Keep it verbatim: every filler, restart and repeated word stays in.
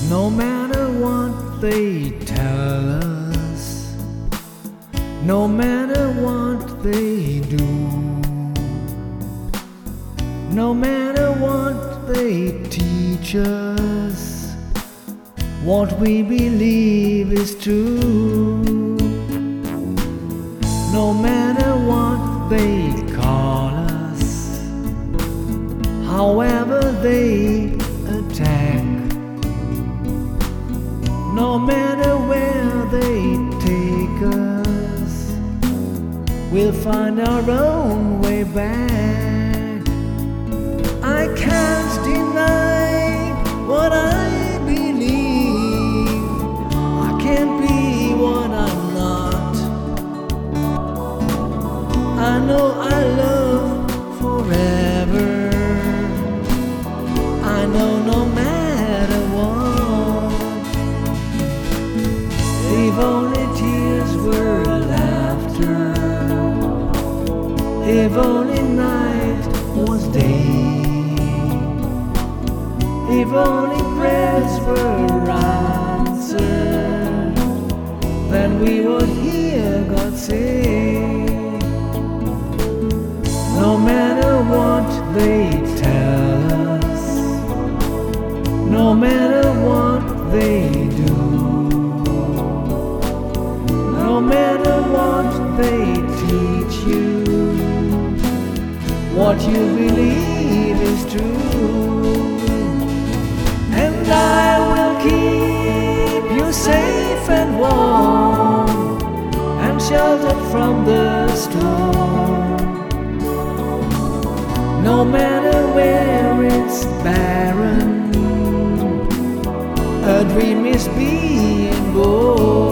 No matter what they tell us, no matter what they do, no matter what they teach us, what we believe is true. No matter what they call us, however they attack, no matter where they take us, we'll find our own way back. I can't deny what I believe. I can't be what I'm not. I know I love forever. I know no matter what, if only tears were laughter, if only night was day, if only prayers were answered, then we would hear God say, no matter what they tell us, no matter what they do, no matter what they teach you, what you believe is true. And I will keep you safe and warm and sheltered from the storm. No matter where it's barren, a dream is being born.